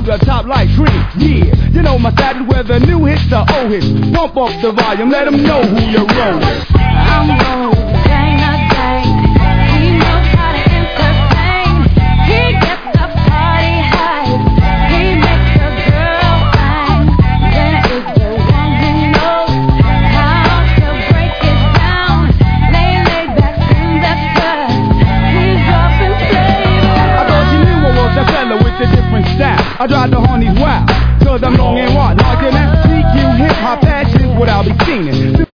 the top like cream. Yeah, you know my style is whether new hits or old hits. Pump up the volume, let them know who you're rolling. I'm rolling